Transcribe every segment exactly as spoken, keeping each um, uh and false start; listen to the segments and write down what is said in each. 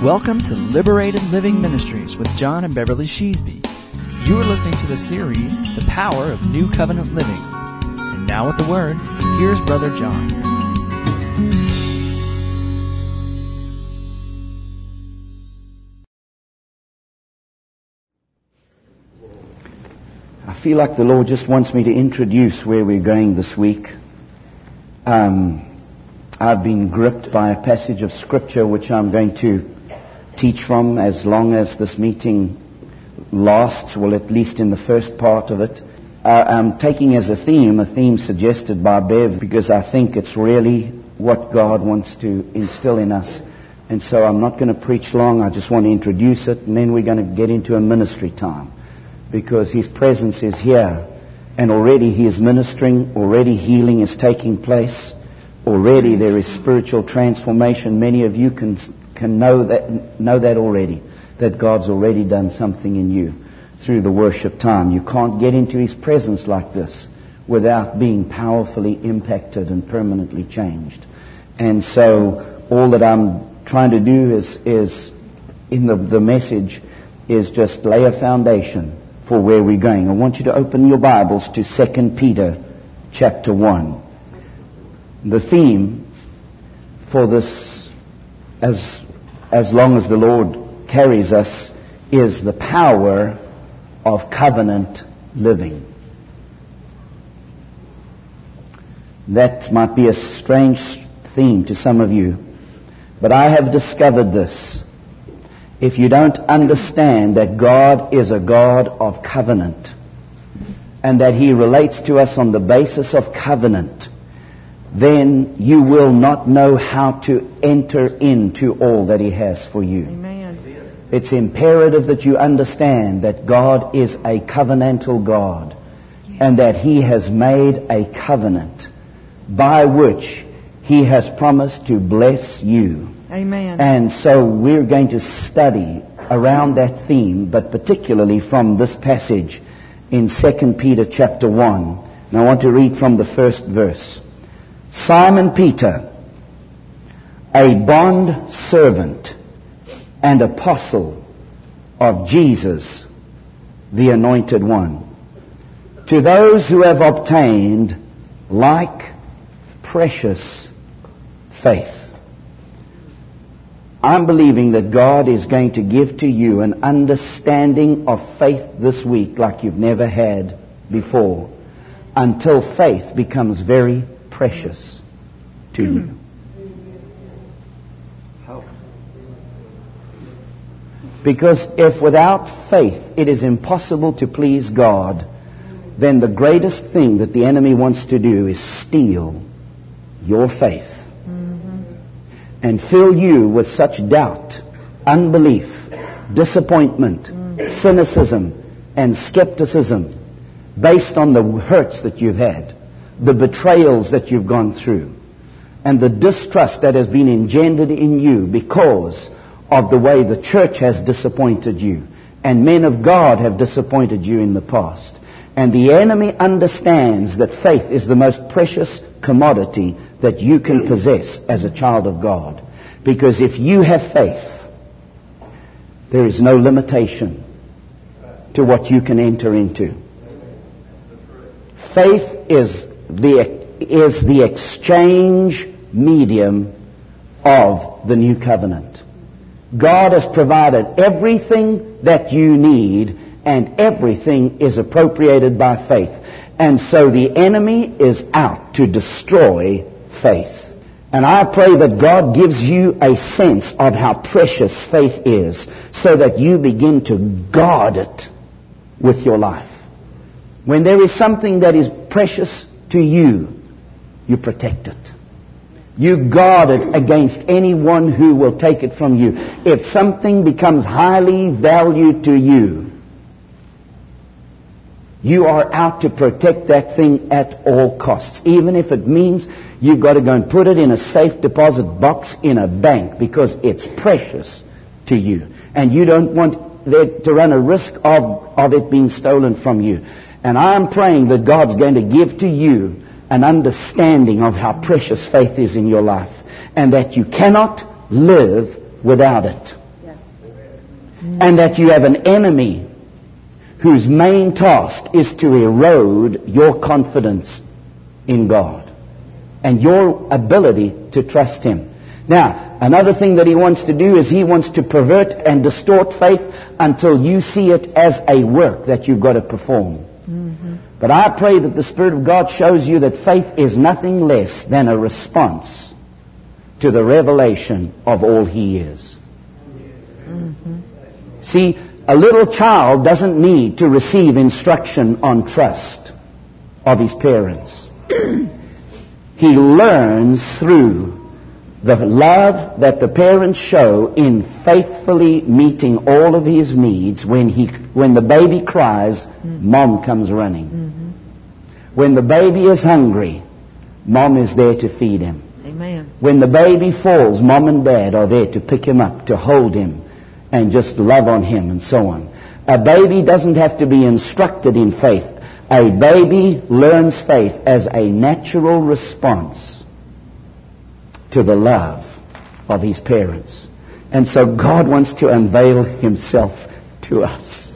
Welcome to Liberated Living Ministries with John and Beverly Sheesby. You are listening to the series, The Power of New Covenant Living. And now with the Word, here's Brother John. I feel like the Lord just wants me to introduce where we're going this week. Um, I've been gripped by a passage of Scripture which I'm going to teach from as long as this meeting lasts, well, at least in the first part of it. Uh, I'm taking as a theme, a theme suggested by Bev, because I think it's really what God wants to instill in us. And so I'm not going to preach long, I just want to introduce it, and then we're going to get into a ministry time, because His presence is here, and already He is ministering, already healing is taking place, already there is spiritual transformation. Many of you can can know that know that already, that God's already done something in you through the worship time. You can't get into His presence like this without being powerfully impacted and permanently changed. And so all that I'm trying to do is, is in the, the message, is just lay a foundation for where we're going. I want you to open your Bibles to Second Peter chapter one. The theme for this, as as long as the Lord carries us, is the power of covenant living. That might be a strange theme to some of you, but I have discovered this. If you don't understand that God is a God of covenant, and that He relates to us on the basis of covenant, then you will not know how to enter into all that He has for you. Amen. It's imperative that you understand that God is a covenantal God, yes, and that He has made a covenant by which He has promised to bless you. Amen. And so we're going to study around that theme, but particularly from this passage in Second Peter chapter one. And I want to read from the first verse. Simon Peter, a bond servant and apostle of Jesus, the Anointed One, to those who have obtained like precious faith. I'm believing that God is going to give to you an understanding of faith this week like you've never had before, until faith becomes very precious to you. Because if without faith it is impossible to please God, then the greatest thing that the enemy wants to do is steal your faith, mm-hmm, and fill you with such doubt, unbelief, disappointment, mm-hmm, cynicism, and skepticism based on the hurts that you've had, the betrayals that you've gone through, and the distrust that has been engendered in you because of the way the church has disappointed you, and men of God have disappointed you in the past. And the enemy understands that faith is the most precious commodity that you can possess as a child of God. Because if you have faith, there is no limitation to what you can enter into. Faith is the is the exchange medium of the new covenant. God has provided everything that you need, and everything is appropriated by faith. And so the enemy is out to destroy faith. And I pray that God gives you a sense of how precious faith is, so that you begin to guard it with your life. When there is something that is precious to you, you protect it. You guard it against anyone who will take it from you. If something becomes highly valued to you, you are out to protect that thing at all costs. Even if it means you've got to go and put it in a safe deposit box in a bank because it's precious to you. And you don't want there to run a risk of, of it being stolen from you. And I'm praying that God's going to give to you an understanding of how precious faith is in your life, and that you cannot live without it. and that you have an enemy whose main task is to erode your confidence in God and your ability to trust Him. Now, another thing that he wants to do is he wants to pervert and distort faith until you see it as a work that you've got to perform. Mm-hmm. But I pray that the Spirit of God shows you that faith is nothing less than a response to the revelation of all He is. Mm-hmm. See, a little child doesn't need to receive instruction on trust of his parents. He learns through the love that the parents show in faithfully meeting all of his needs. When he, when the baby cries, mm-hmm. Mom comes running. Mm-hmm. When the baby is hungry, Mom is there to feed him. Amen. When the baby falls, Mom and Dad are there to pick him up, to hold him, and just love on him, and so on. A baby doesn't have to be instructed in faith. A baby learns faith as a natural response to the love of his parents. And so God wants to unveil Himself to us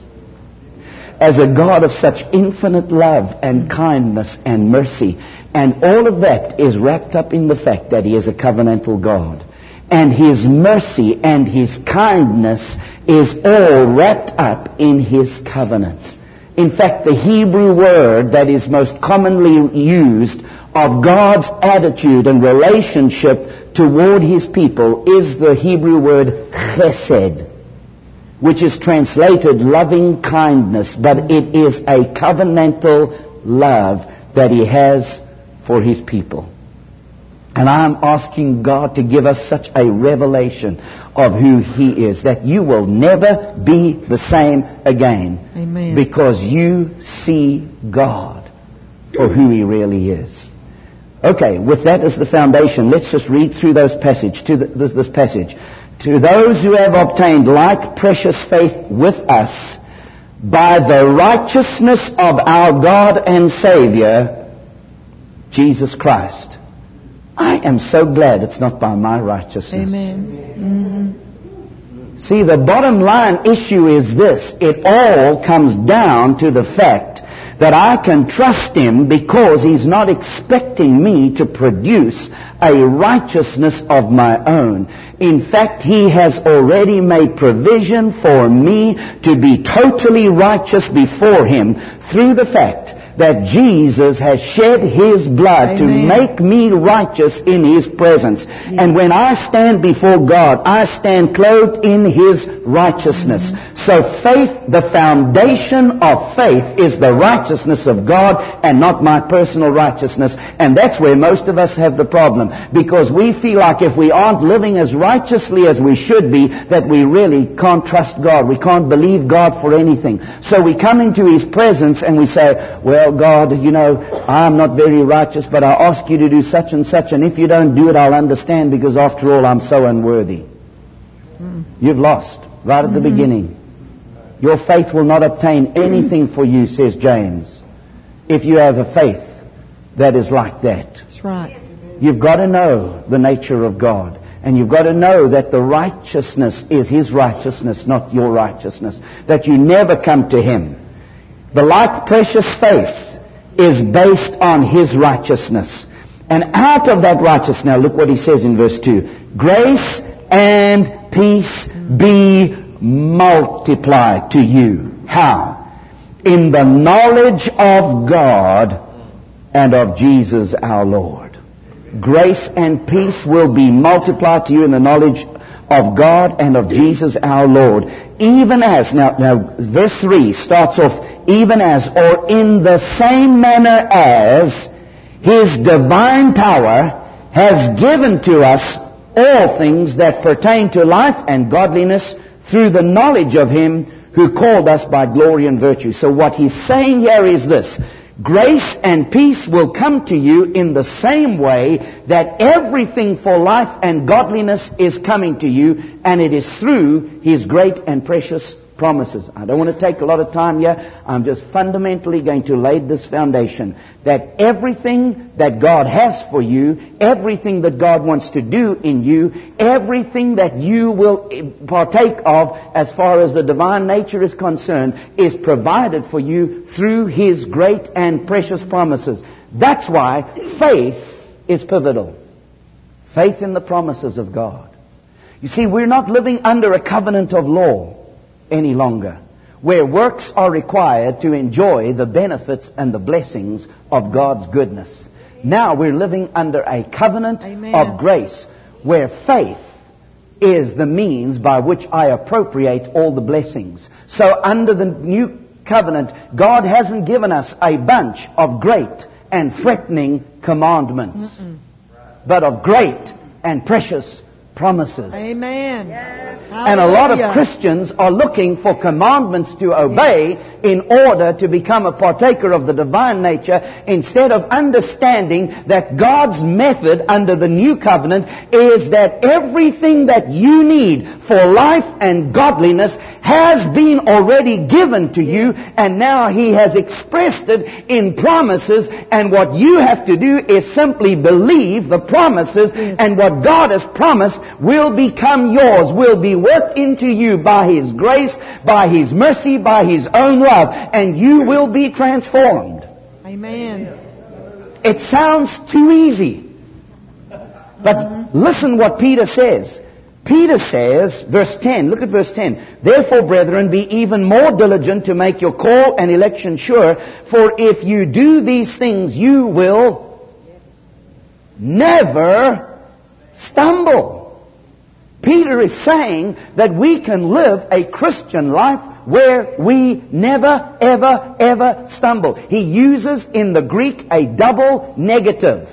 as a God of such infinite love and kindness and mercy. And all of that is wrapped up in the fact that He is a covenantal God. And His mercy and His kindness is all wrapped up in His covenant. In fact, the Hebrew word that is most commonly used of God's attitude and relationship toward His people is the Hebrew word chesed, which is translated loving kindness, but it is a covenantal love that He has for His people. And I'm asking God to give us such a revelation of who He is, that you will never be the same again. Amen. Because you see God for who He really is. Okay, with that as the foundation, let's just read through those passage, to the, this, this passage. To those who have obtained like precious faith with us by the righteousness of our God and Savior, Jesus Christ. I am so glad it's not by my righteousness. Amen. Mm-hmm. See, the bottom line issue is this. It all comes down to the fact that I can trust Him because He's not expecting me to produce a righteousness of my own. In fact, He has already made provision for me to be totally righteous before Him through the fact that Jesus has shed His blood Amen. To make me righteous in His presence. Yes. And when I stand before God, I stand clothed in His righteousness. Mm-hmm. So faith, the foundation of faith is the righteousness of God and not my personal righteousness. And that's where most of us have the problem. Because we feel like if we aren't living as righteously as we should be, that we really can't trust God. We can't believe God for anything. So we come into His presence and we say, well, God, you know, I'm not very righteous, but I ask you to do such and such, and if you don't do it, I'll understand, because after all, I'm so unworthy. Mm. You've lost right at mm-hmm. the beginning. Your faith will not obtain anything for you, says James, if you have a faith that is like that. That's right. You've got to know the nature of God. And you've got to know that the righteousness is His righteousness, not your righteousness. That you never come to Him. The like precious faith is based on His righteousness. And out of that righteousness, now look what he says in verse two. Grace and peace be multiplied to you. How? In the knowledge of God and of Jesus our Lord. Grace and peace will be multiplied to you in the knowledge of God and of Jesus our Lord. Even as, now, now verse three starts off, even as, or in the same manner as His divine power has given to us all things that pertain to life and godliness through the knowledge of Him who called us by glory and virtue. So what he's saying here is this. Grace and peace will come to you in the same way that everything for life and godliness is coming to you, and it is through His great and precious promises. I don't want to take a lot of time here. I'm just fundamentally going to lay this foundation that everything that God has for you, everything that God wants to do in you, everything that you will partake of as far as the divine nature is concerned, is provided for you through His great and precious promises. That's why faith is pivotal. Faith in the promises of God. You see, we're not living under a covenant of law any longer, where works are required to enjoy the benefits and the blessings of God's goodness. Now we're living under a covenant Amen. Of grace, where faith is the means by which I appropriate all the blessings. So under the new covenant, God hasn't given us a bunch of great and threatening commandments, Mm-mm. but of great and precious promises. Amen. Yes. And a lot of Christians are looking for commandments to obey yes. in order to become a partaker of the divine nature, instead of understanding that God's method under the new covenant is that everything that you need for life and godliness has been already given to you, and now He has expressed it in promises, and what you have to do is simply believe the promises, yes. and what God has promised will become yours, will be worked into you by His grace, by His mercy, by His own love, and you will be transformed. Amen. It sounds too easy. But mm-hmm. listen what Peter says. Peter says, verse ten, look at verse ten. Therefore, brethren, be even more diligent to make your call and election sure, for if you do these things, you will never stumble. Peter is saying that we can live a Christian life where we never, ever, ever stumble. He uses in the Greek a double negative.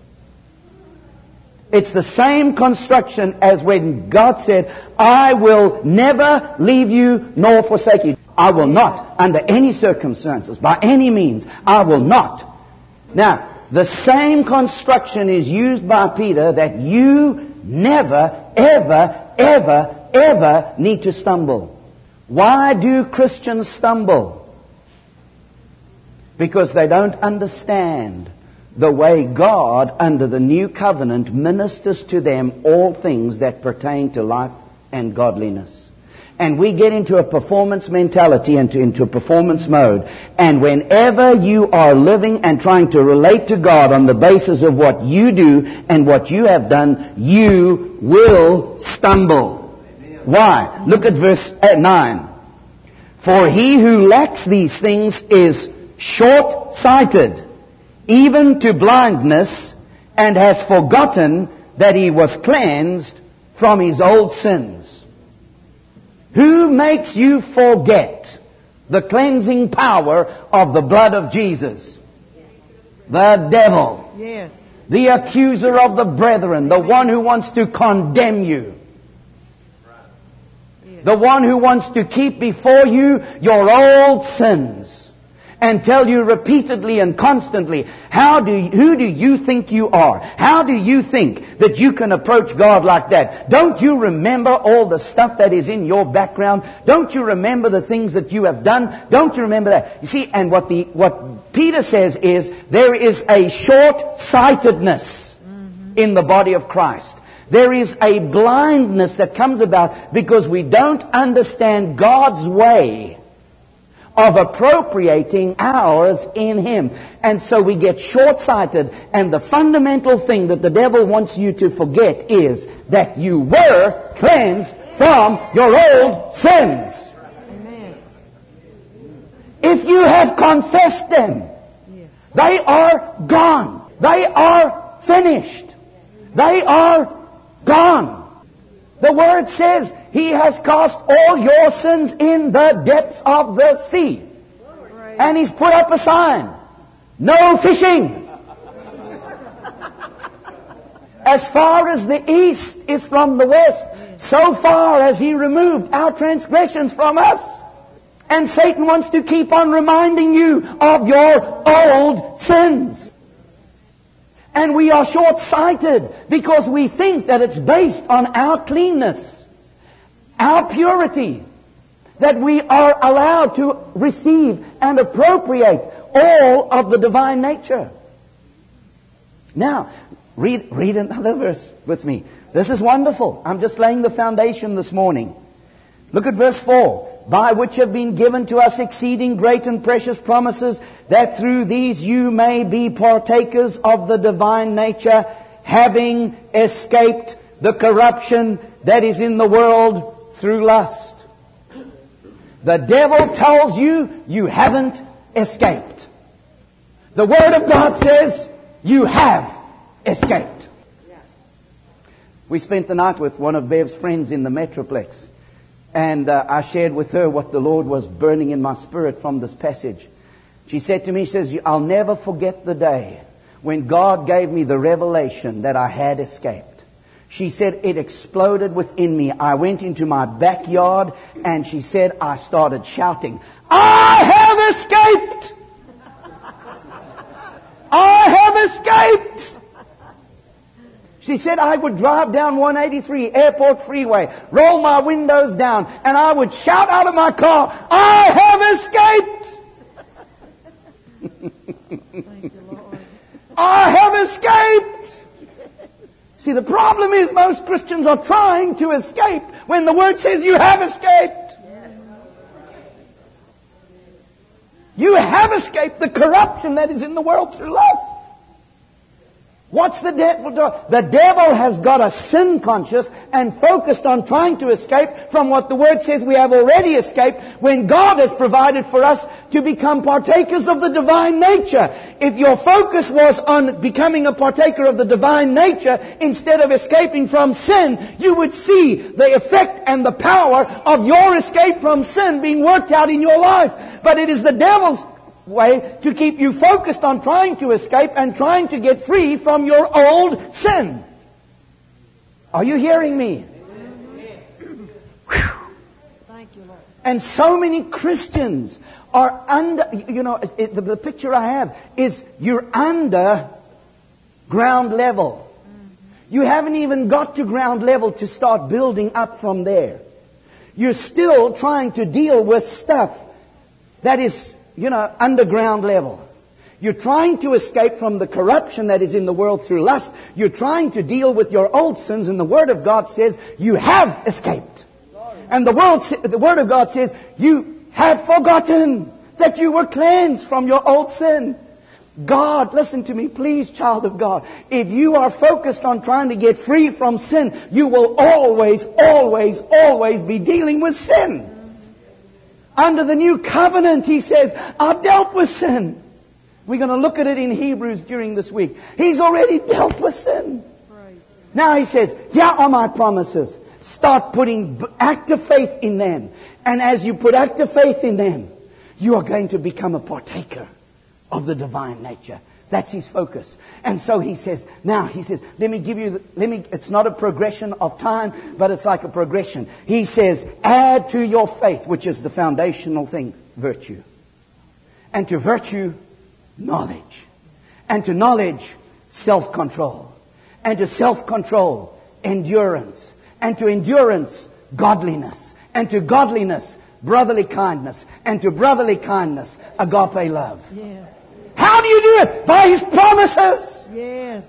It's the same construction as when God said, I will never leave you nor forsake you. I will not, under any circumstances, by any means, I will not. Now, the same construction is used by Peter, that you never, ever, ever, ever need to stumble. Why do Christians stumble? Because they don't understand the way God, under the new covenant, ministers to them all things that pertain to life and godliness. And we get into a performance mentality, into, into a performance mode. And whenever you are living and trying to relate to God on the basis of what you do and what you have done, you will stumble. Why? Look at verse nine. For he who lacks these things is short-sighted, even to blindness, and has forgotten that he was cleansed from his old sins. Who makes you forget the cleansing power of the blood of Jesus? The devil. Yes. The accuser of the brethren. The one who wants to condemn you. Yes. The one who wants to keep before you your old sins. And tell you repeatedly and constantly, how do you, who do you think you are? How do you think that you can approach God like that? Don't you remember all the stuff that is in your background? Don't you remember the things that you have done? Don't you remember that? You see, and what the what Peter says is, there is a short-sightedness mm-hmm. in the body of Christ. There is a blindness that comes about because we don't understand God's way of appropriating ours in Him. And so we get short-sighted. And the fundamental thing that the devil wants you to forget is that you were cleansed from your old sins. Amen. If you have confessed them, yes. they are gone. They are finished. They are gone. The Word says He has cast all your sins in the depths of the sea. And He's put up a sign. No fishing. As far as the east is from the west, so far has He removed our transgressions from us. And Satan wants to keep on reminding you of your old sins. And we are short-sighted because we think that it's based on our cleanness, our purity, that we are allowed to receive and appropriate all of the divine nature. Now, read, read another verse with me. This is wonderful. I'm just laying the foundation this morning. Look at verse four. By which have been given to us exceeding great and precious promises, that through these you may be partakers of the divine nature, having escaped the corruption that is in the world through lust. The devil tells you you haven't escaped. The Word of God says you have escaped. We spent the night with one of Bev's friends in the Metroplex. And uh, I shared with her what the Lord was burning in my spirit from this passage. She said to me, she says, I'll never forget the day when God gave me the revelation that I had escaped. She said, it exploded within me. I went into my backyard and she said, I started shouting, I have escaped! I have escaped! She said, I would drive down one eighty-three Airport Freeway, roll my windows down, and I would shout out of my car, I have escaped! Thank you, Lord. I have escaped! See, the problem is most Christians are trying to escape when the Word says you have escaped. You have escaped the corruption that is in the world through lust. What's the devil doing? The devil has got us sin conscious and focused on trying to escape from what the Word says we have already escaped, when God has provided for us to become partakers of the divine nature. If your focus was on becoming a partaker of the divine nature instead of escaping from sin, you would see the effect and the power of your escape from sin being worked out in your life. But it is the devil's way to keep you focused on trying to escape and trying to get free from your old sin. Are you hearing me? Thank you, Lord. And so many Christians are under, you know, it, the, the picture I have is you're under ground level. You haven't even got to ground level to start building up from there. You're still trying to deal with stuff that is, you know, underground level. You're trying to escape from the corruption that is in the world through lust. You're trying to deal with your old sins, and the Word of God says you have escaped. And the, world, the Word of God says you have forgotten that you were cleansed from your old sin. God, listen to me, please, child of God. If you are focused on trying to get free from sin, you will always, always, always be dealing with sin. Under the new covenant, He says, I've dealt with sin. We're going to look at it in Hebrews during this week. He's already dealt with sin. Now He says, here are my promises. Start putting active faith in them. And as you put active faith in them, you are going to become a partaker of the divine nature. That's His focus. And so He says, now He says, let me give you, the, let me, it's not a progression of time, but it's like a progression. He says, add to your faith, which is the foundational thing, virtue. And to virtue, knowledge. And to knowledge, self-control. And to self-control, endurance. And to endurance, godliness. And to godliness, brotherly kindness. And to brotherly kindness, agape love. Yes. How do you do it? By His promises. Yes.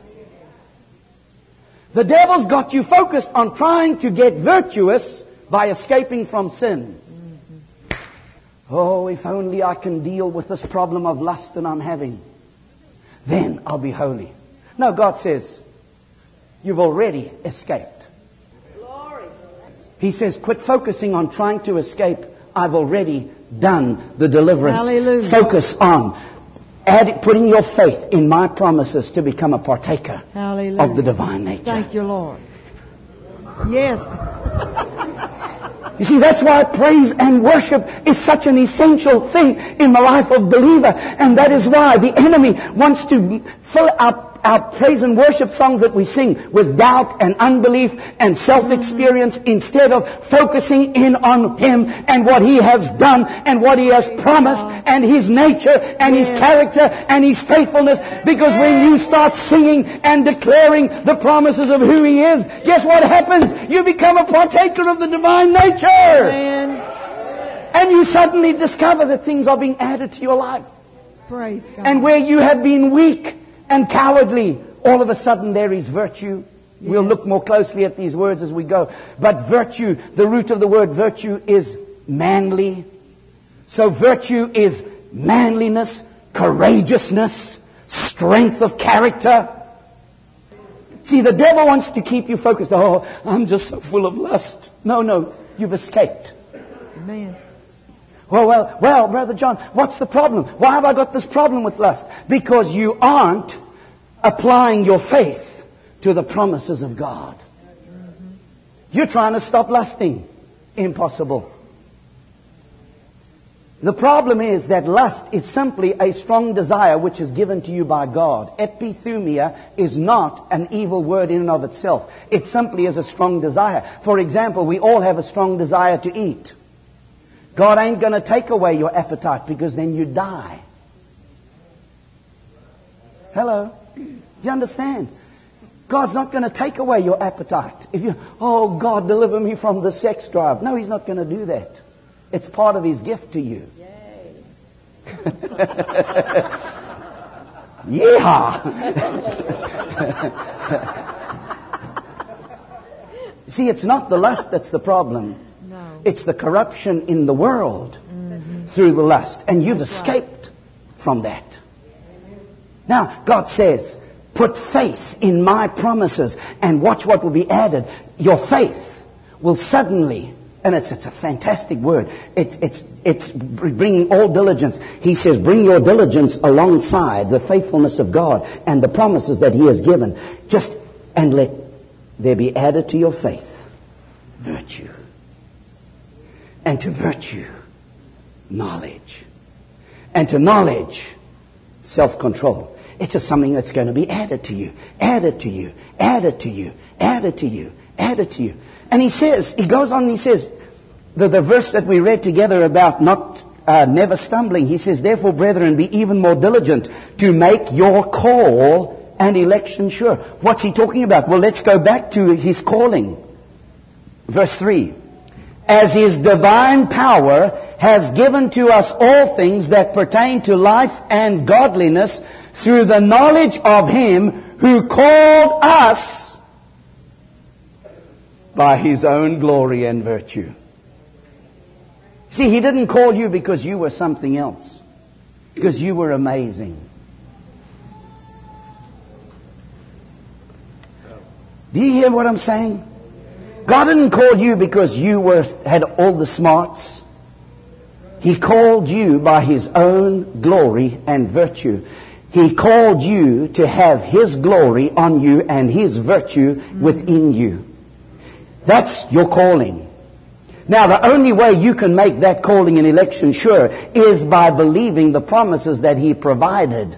The devil's got you focused on trying to get virtuous by escaping from sin. Mm-hmm. Oh, if only I can deal with this problem of lust that I'm having, then I'll be holy. No, God says, you've already escaped. Glory. He says, quit focusing on trying to escape. I've already done the deliverance. Hallelujah. Focus on Add, putting your faith in my promises to become a partaker Hallelujah. Of the divine nature. Thank you, Lord. Yes. You see, that's why praise and worship is such an essential thing in the life of believer. And that is why the enemy wants to fill up our praise and worship songs that we sing with doubt and unbelief and self-experience, mm-hmm. instead of focusing in on Him and what He has done and what He has promised and His nature and yes. His character and His faithfulness. Because yes. when you start singing and declaring the promises of who He is, guess what happens? You become a partaker of the divine nature. Amen. And you suddenly discover that things are being added to your life. Praise God. And where you have been weak and cowardly, all of a sudden there is virtue. Yes. We'll look more closely at these words as we go. But virtue, the root of the word virtue is manly. So virtue is manliness, courageousness, strength of character. See, the devil wants to keep you focused. Oh, I'm just so full of lust. No, no, you've escaped. Amen. Well, well, well, Brother John, what's the problem? Why have I got this problem with lust? Because you aren't applying your faith to the promises of God. Mm-hmm. You're trying to stop lusting. Impossible. The problem is that lust is simply a strong desire which is given to you by God. Epithumia is not an evil word in and of itself. It simply is a strong desire. For example, we all have a strong desire to eat. God ain't going to take away your appetite because then you die. Hello? You understand? God's not going to take away your appetite. If you, oh God, deliver me from the sex drive. No, He's not going to do that. It's part of His gift to you. Yeehaw! See, it's not the lust that's the problem. No. It's the corruption in the world mm-hmm. through the lust. And you've that's escaped right. from that. Now, God says, put faith in my promises and watch what will be added. Your faith will suddenly... And it's it's a fantastic word. It's it's it's bringing all diligence. He says, bring your diligence alongside the faithfulness of God and the promises that He has given. Just and let there be added to your faith virtue, and to virtue knowledge, and to knowledge self-control. It's just something that's going to be added to you, added to you, added to you, added to you, added to you. And he says, he goes on and he says, the, the verse that we read together about not uh, never stumbling, he says, therefore, brethren, be even more diligent to make your call and election sure. What's he talking about? Well, let's go back to his calling. Verse three. As His divine power has given to us all things that pertain to life and godliness through the knowledge of Him who called us by His own glory and virtue. See, He didn't call you because you were something else. Because you were amazing. Do you hear what I'm saying? God didn't call you because you were had all the smarts. He called you by His own glory and virtue. He called you to have His glory on you and His virtue within you. That's your calling. Now, the only way you can make that calling and election sure is by believing the promises that He provided.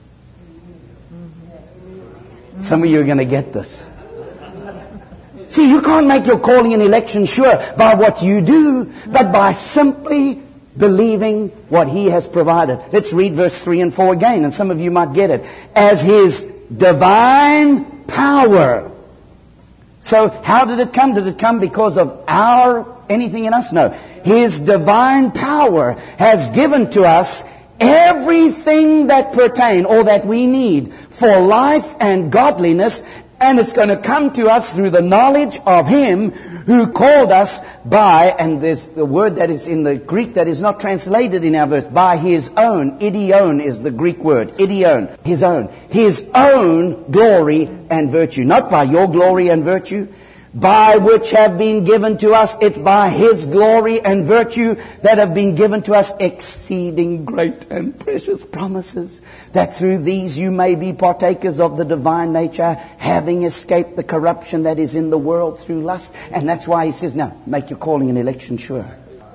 Some of you are going to get this. See, you can't make your calling and election sure by what you do, but by simply believing what He has provided. Let's read verse three and four again, and some of you might get it. As His divine power. So, how did it come? Did it come because of our anything in us? No. His divine power has given to us everything that pertain or that we need for life and godliness. And it's going to come to us through the knowledge of Him who called us by, and there's the word that is in the Greek that is not translated in our verse, by His own. Idion is the Greek word. Idion. His own. His own glory and virtue. Not by your glory and virtue, by which have been given to us. It's by His glory and virtue that have been given to us exceeding great and precious promises, that through these you may be partakers of the divine nature, having escaped the corruption that is in the world through lust. And that's why He says, now, make your calling and election sure.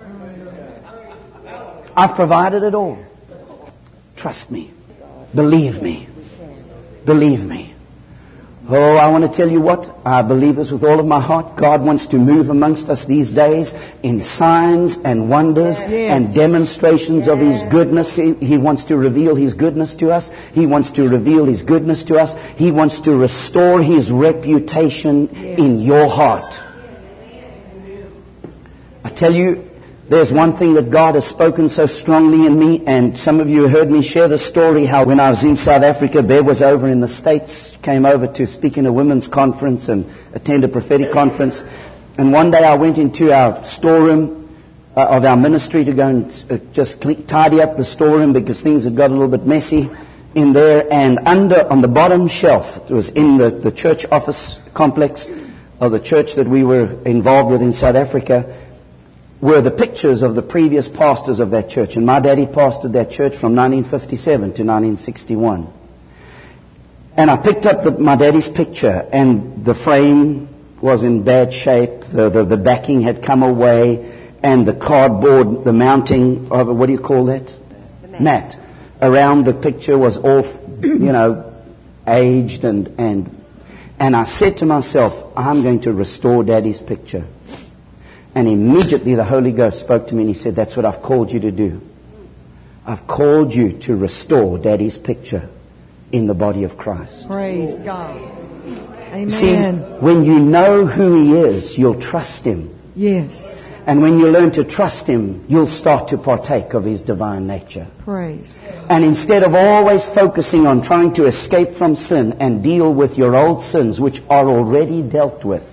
I've provided it all. Trust me. Believe me. Believe me. Oh, I want to tell you what, I believe this with all of my heart. God wants to move amongst us these days in signs and wonders yes. and demonstrations yes. of His goodness. He, he wants to reveal His goodness to us. He wants to reveal His goodness to us. He wants to restore His reputation yes. in your heart. I tell you, There's one thing that God has spoken so strongly in me, and some of you heard me share the story how when I was in South Africa, Bev was over in the States, came over to speak in a women's conference and attend a prophetic conference. And one day I went into our storeroom uh, of our ministry to go and uh, just clean, tidy up the storeroom because things had got a little bit messy in there. And under, on the bottom shelf, it was in the, the church office complex of the church that we were involved with in South Africa, were the pictures of the previous pastors of that church. And my daddy pastored that church from nineteen fifty-seven to nineteen sixty-one. And I picked up the, my daddy's picture, and the frame was in bad shape. The, the, the backing had come away, and the cardboard, the mounting, of, what do you call that? The mat. mat. Around the picture was all, you know, aged. And, and, and I said to myself, I'm going to restore Daddy's picture. And immediately the Holy Ghost spoke to me and He said, that's what I've called you to do. I've called you to restore Daddy's picture in the body of Christ. Praise God. Amen. See, when you know who He is, you'll trust Him. Yes. And when you learn to trust Him, you'll start to partake of His divine nature. Praise God. And instead of always focusing on trying to escape from sin and deal with your old sins, which are already dealt with,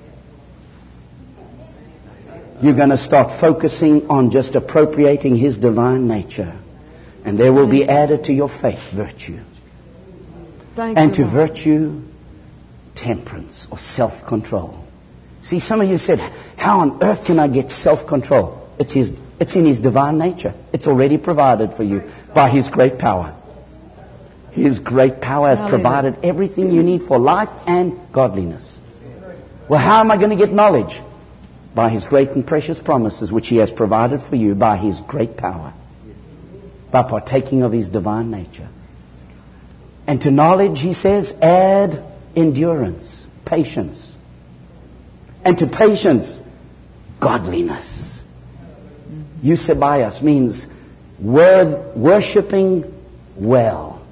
you're going to start focusing on just appropriating His divine nature. And there will be added to your faith virtue. Thank and you, to Lord. virtue, temperance or self-control. See, some of you said, how on earth can I get self-control? It's His, it's in His divine nature. It's already provided for you by His great power. His great power has Hallelujah. provided everything you need for life and godliness. Well, how am I going to get knowledge? By His great and precious promises, which He has provided for you by His great power. By partaking of His divine nature. And to knowledge, He says, add endurance, patience. And to patience, godliness. Eusebias means wor- worshipping well.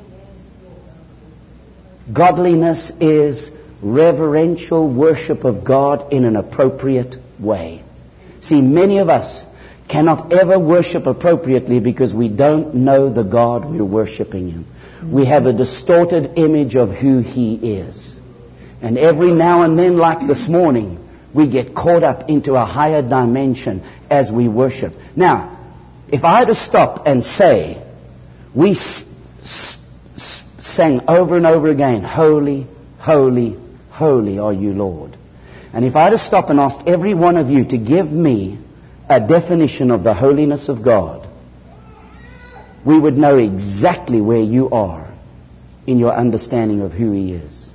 Godliness is reverential worship of God in an appropriate way. See, many of us cannot ever worship appropriately because we don't know the God we're worshiping Him. We have a distorted image of who He is. And every now and then, like this morning, we get caught up into a higher dimension as we worship. Now, if I had to stop and say, we s- s- s- sang over and over again, holy, holy, holy are you, Lord. And if I had to stop and ask every one of you to give me a definition of the holiness of God, we would know exactly where you are in your understanding of who He is.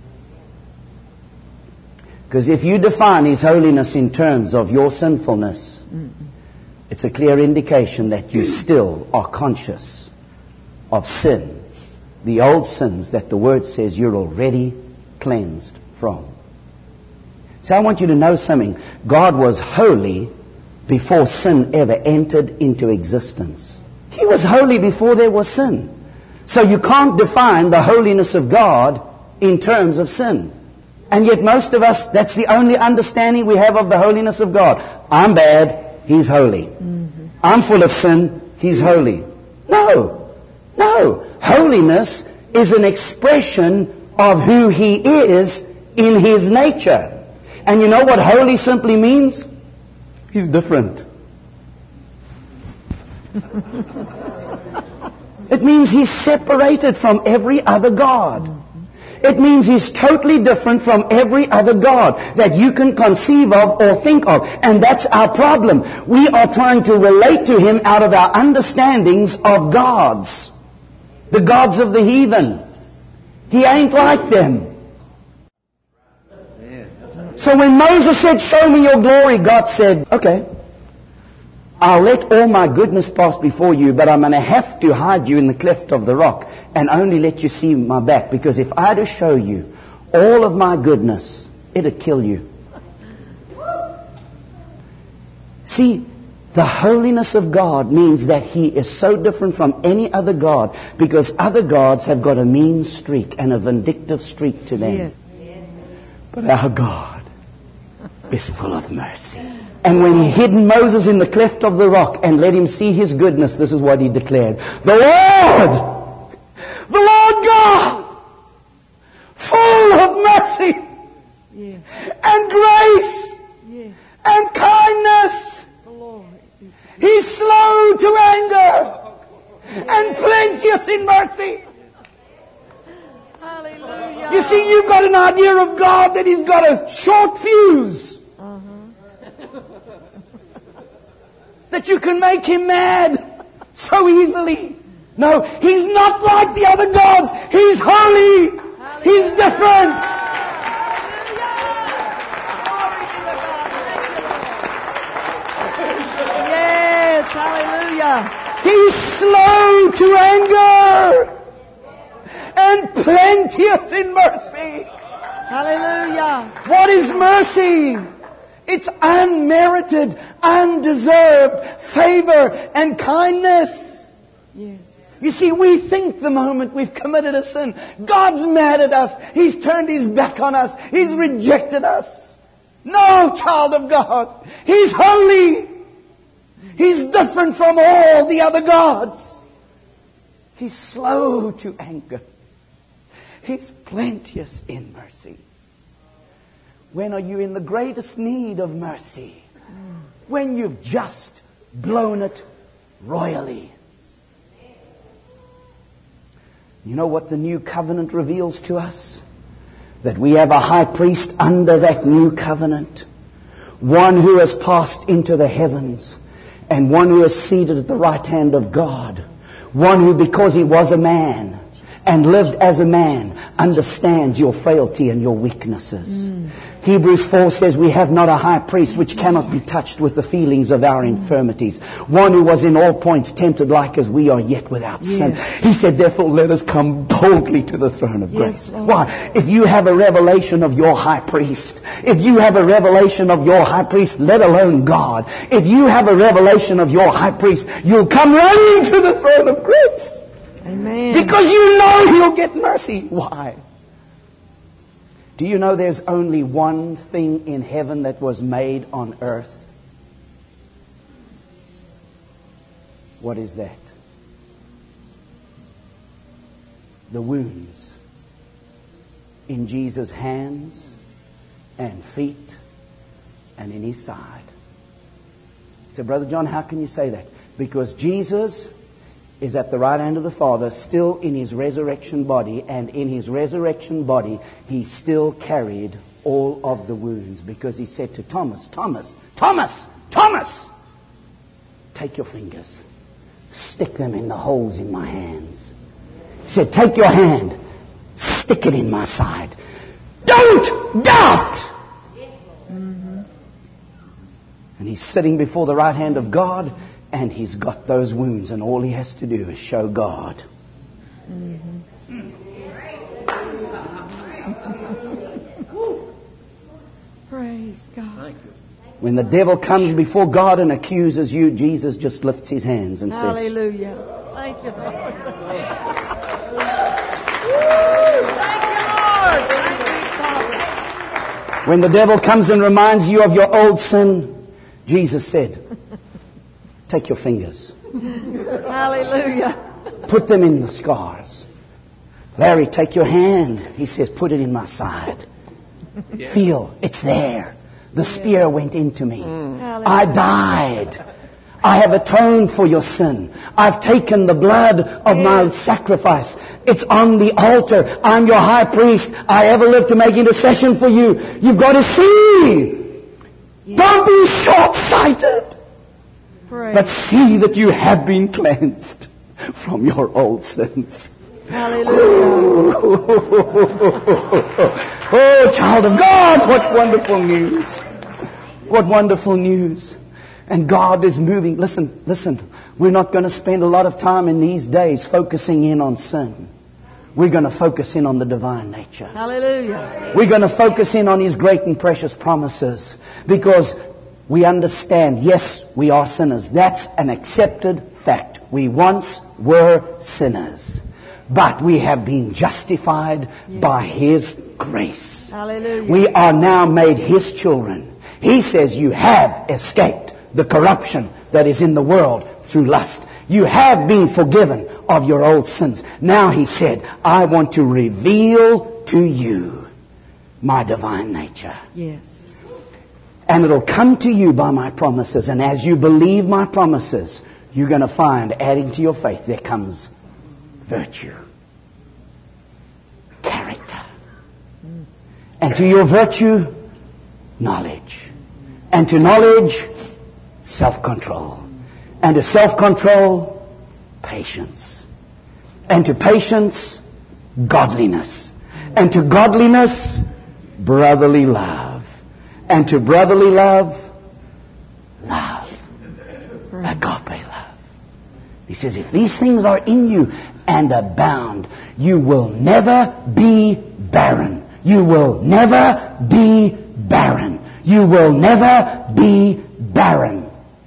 Because if you define His holiness in terms of your sinfulness, it's a clear indication that you still are conscious of sin, the old sins that the Word says you're already cleansed from. So I want you to know something. God was holy before sin ever entered into existence. He was holy before there was sin. So you can't define the holiness of God in terms of sin. And yet most of us, that's the only understanding we have of the holiness of God. I'm bad, He's holy. Mm-hmm. I'm full of sin, He's holy. No, no. Holiness is an expression of who He is in His nature. And you know what holy simply means? He's different. It means He's separated from every other God. It means He's totally different from every other God that you can conceive of or think of. And that's our problem. We are trying to relate to Him out of our understandings of gods. The gods of the heathen. He ain't like them. So when Moses said, show me your glory, God said, okay, I'll let all my goodness pass before you, but I'm going to have to hide you in the cleft of the rock and only let you see my back. Because if I had to show you all of my goodness, it'd kill you. See, the holiness of God means that He is so different from any other God because other gods have got a mean streak and a vindictive streak to them. Yes. But our God is full of mercy. And when he hid Moses in the cleft of the rock and let him see his goodness, this is what he declared. The Lord, the Lord God, full of mercy Yeah. and grace Yeah. and kindness. The Lord. He's slow to anger and plenteous in mercy. Hallelujah. You see, you've got an idea of God that He's got a short fuse. That you can make Him mad so easily. No, He's not like the other gods. He's holy. He's different. Yes. Hallelujah. He's slow to anger and plenteous in mercy. Hallelujah. What is mercy? It's unmerited, undeserved favor and kindness. Yes. You see, we think the moment we've committed a sin, God's mad at us. He's turned His back on us. He's rejected us. No, child of God. He's holy. He's different from all the other gods. He's slow to anger. He's plenteous in mercy. When are you in the greatest need of mercy? When you've just blown it royally. You know what the new covenant reveals to us? That we have a high priest under that new covenant. One who has passed into the heavens. And one who is seated at the right hand of God. One who, because He was a man and lived as a man, understands your frailty and your weaknesses. Mm. Hebrews four says we have not a high priest which cannot be touched with the feelings of our infirmities. One who was in all points tempted like as we are, yet without yes. sin. He said, therefore let us come boldly to the throne of yes, grace. Lord. Why? If you have a revelation of your high priest, if you have a revelation of your high priest, let alone God, if you have a revelation of your high priest, you'll come running to the throne of grace. Amen. Because you know He'll get mercy. Why? Do you know there's only one thing in heaven that was made on earth? What is that? The wounds in Jesus' hands and feet and in His side. So, Brother John, how can you say that? Because Jesus is at the right hand of the Father, still in His resurrection body, and in His resurrection body, He still carried all of the wounds, because He said to Thomas, Thomas, Thomas, Thomas, take your fingers, stick them in the holes in my hands. He said, take your hand, stick it in my side. Don't doubt! Mm-hmm. And He's sitting before the right hand of God, and He's got those wounds, and all He has to do is show God. Mm-hmm. Praise God. When the devil comes before God and accuses you, Jesus just lifts His hands and Hallelujah. says, Thank you, Lord. Thank you, Lord. Thank you, Father. When the devil comes and reminds you of your old sin, Jesus said, take your fingers. Hallelujah. Put them in the scars. Larry, take your hand. He says, put it in my side. Yeah. Feel, it's there. The spear went into me. Mm. I died. I have atoned for your sin. I've taken the blood of yes. my sacrifice. It's on the altar. I'm your high priest. I ever live to make intercession for you. You've got to see. Yes. Don't be short-sighted. Praise. But see that you have been cleansed from your old sins. Hallelujah. Oh, child of God, what wonderful news. What wonderful news. And God is moving. Listen, listen. We're not going to spend a lot of time in these days focusing in on sin. We're going to focus in on the divine nature. Hallelujah. We're going to focus in on His great and precious promises. Because we understand, yes, we are sinners. That's an accepted fact. We once were sinners. But we have been justified yes. by His grace. Hallelujah. We are now made His children. He says you have escaped the corruption that is in the world through lust. You have been forgiven of your old sins. Now He said, I want to reveal to you my divine nature. Yes. And it'll come to you by my promises. And as you believe my promises, you're going to find, adding to your faith, there comes virtue, character. And to your virtue, knowledge. And to knowledge, self-control. And to self-control, patience. And to patience, godliness. And to godliness, brotherly love. And to brotherly love, love. Agape love. He says, if these things are in you and abound, you will never be barren. You will never be barren. You will never be barren.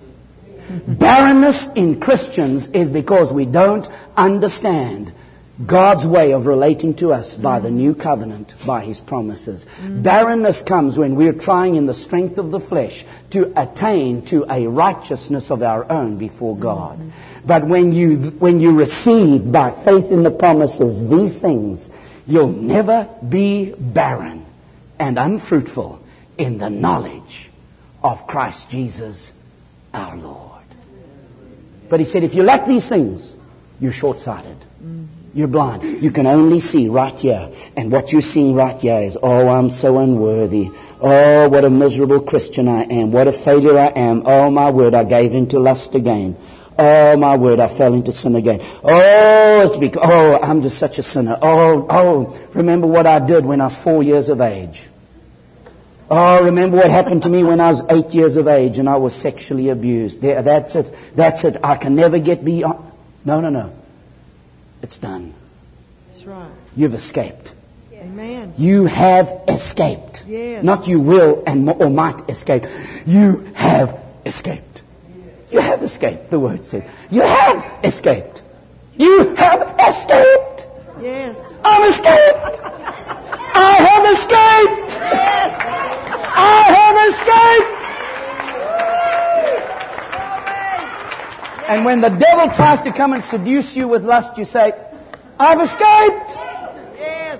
Barrenness in Christians is because we don't understand God's way of relating to us by the new covenant, by His promises. Mm. Barrenness comes when we're trying in the strength of the flesh to attain to a righteousness of our own before God. Mm. But when you when you receive by faith in the promises these things, you'll never be barren and unfruitful in the knowledge of Christ Jesus our Lord. But He said, if you lack these things, you're short-sighted. Mm. You're blind. You can only see right here. And what you're seeing right here is, oh, I'm so unworthy. Oh, what a miserable Christian I am. What a failure I am. Oh, my word, I gave into lust again. Oh, my word, I fell into sin again. Oh, it's because, oh, I'm just such a sinner. Oh, oh, remember what I did when I was four years of age. Oh, remember what happened to me when I was eight years of age and I was sexually abused. There, that's it. That's it. I can never get beyond. No, no, no. It's done. That's right. You've escaped. Amen. You have escaped. Yes. Not you will and or might escape. You have escaped. You have escaped, the Word said. You have escaped. You have escaped. Yes. I'm escaped. I have escaped. Yes. I have escaped. And when the devil tries to come and seduce you with lust, you say, I've escaped. Yes.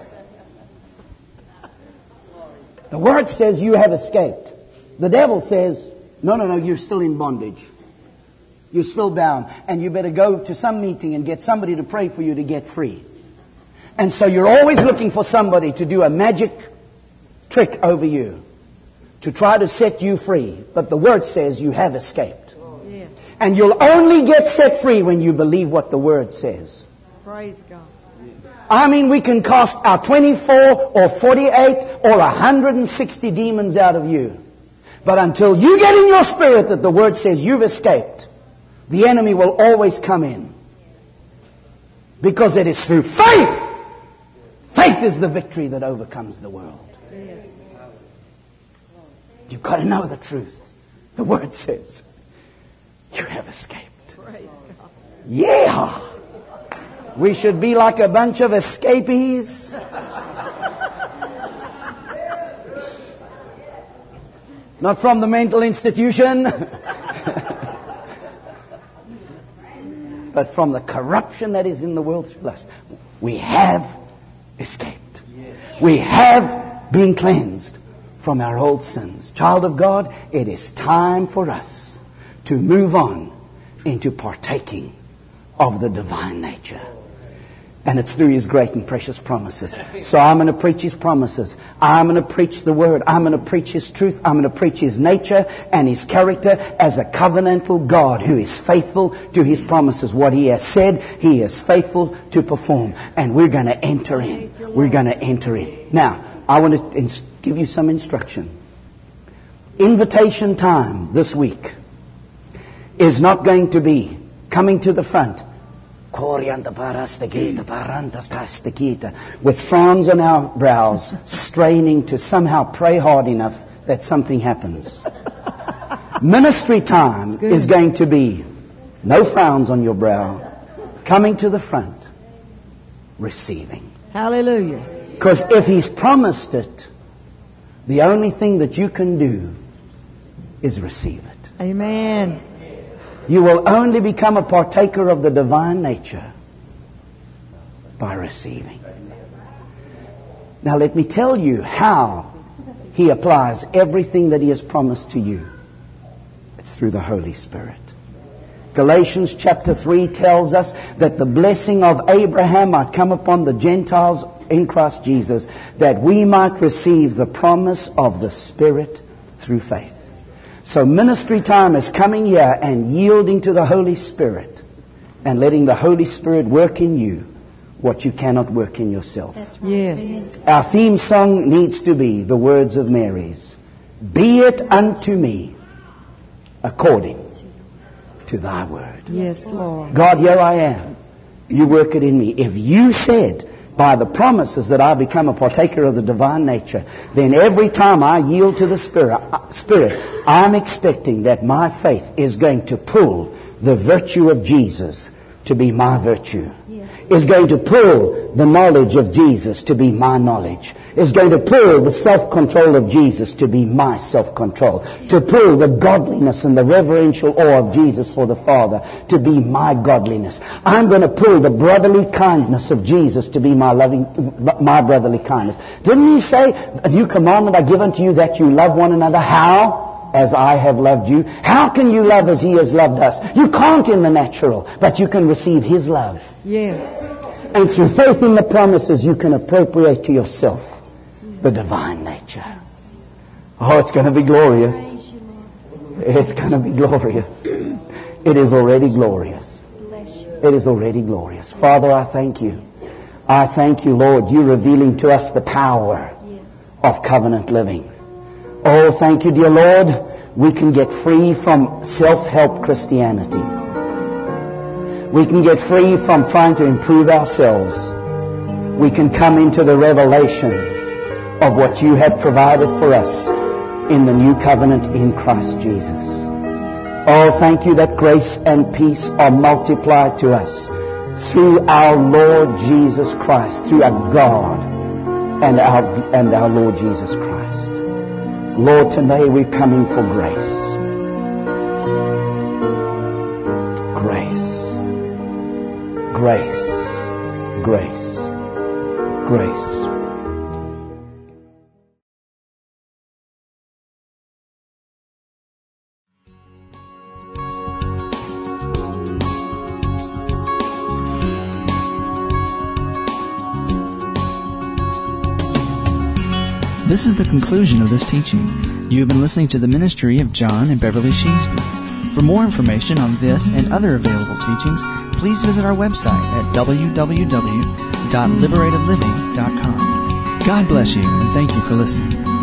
The Word says you have escaped. The devil says, no, no, no, you're still in bondage. You're still bound. And you better go to some meeting and get somebody to pray for you to get free. And so you're always looking for somebody to do a magic trick over you, to try to set you free. But the Word says you have escaped. Yes. And you'll only get set free when you believe what the Word says. Praise God. I mean, we can cast our twenty-four or forty-eight or one hundred sixty demons out of you. But until you get in your spirit that the Word says you've escaped, the enemy will always come in. Because it is through faith. Faith is the victory that overcomes the world. Yes. You've got to know the truth. The Word says you have escaped. Praise God. Yeah! We should be like a bunch of escapees. Not from the mental institution, but from the corruption that is in the world through lust. We have escaped. We have been cleansed from our old sins. Child of God, it is time for us to move on into partaking of the divine nature. And it's through His great and precious promises. So I'm going to preach His promises. I'm going to preach the Word. I'm going to preach His truth. I'm going to preach His nature and His character as a covenantal God who is faithful to His promises. What He has said, He is faithful to perform. And we're going to enter in. We're going to enter in. Now, I want to ins- give you some instruction. Invitation time this week is not going to be coming to the front with frowns on our brows, straining to somehow pray hard enough that something happens. Ministry time is going to be no frowns on your brow, coming to the front, receiving. Hallelujah. Because if He's promised it, the only thing that you can do is receive it. Amen. You will only become a partaker of the divine nature by receiving. Now let me tell you how He applies everything that He has promised to you. It's through the Holy Spirit. Galatians chapter three tells us that the blessing of Abraham might come upon the Gentiles in Christ Jesus, that we might receive the promise of the Spirit through faith. So ministry time is coming here and yielding to the Holy Spirit and letting the Holy Spirit work in you what you cannot work in yourself. Yes. Our theme song needs to be the words of Mary's. Be it unto me according to thy word. Yes, Lord. God, here I am. You work it in me. If you said by the promises that I become a partaker of the divine nature, then every time I yield to the Spirit, Spirit, I'm expecting that my faith is going to pull the virtue of Jesus to be my virtue. Is going to pull the knowledge of Jesus to be my knowledge. Is going to pull the self-control of Jesus to be my self-control. To pull the godliness and the reverential awe of Jesus for the Father to be my godliness. I'm going to pull the brotherly kindness of Jesus to be my loving, my brotherly kindness. Didn't He say, a new commandment I give unto you, that you love one another? How? As I have loved you. How can you love as He has loved us? You can't in the natural, but you can receive His love. Yes. And through faith in the promises, you can appropriate to yourself the divine nature. Oh, it's going to be glorious. It's going to be glorious. It is already glorious. It is already glorious. Father, I thank you. I thank you, Lord, you revealing to us the power of covenant living. Oh, thank you, dear Lord. We can get free from self-help Christianity. We can get free from trying to improve ourselves. We can come into the revelation of what you have provided for us in the new covenant in Christ Jesus. Oh, thank you that grace and peace are multiplied to us through our Lord Jesus Christ, through our God and our, and our Lord Jesus Christ. Lord, today we're coming for grace. Grace. Grace. Grace. Grace. This is the conclusion of this teaching. You have been listening to the ministry of John and Beverly Sheasby. For more information on this and other available teachings, please visit our website at w w w dot liberated living dot com. God bless you, and thank you for listening.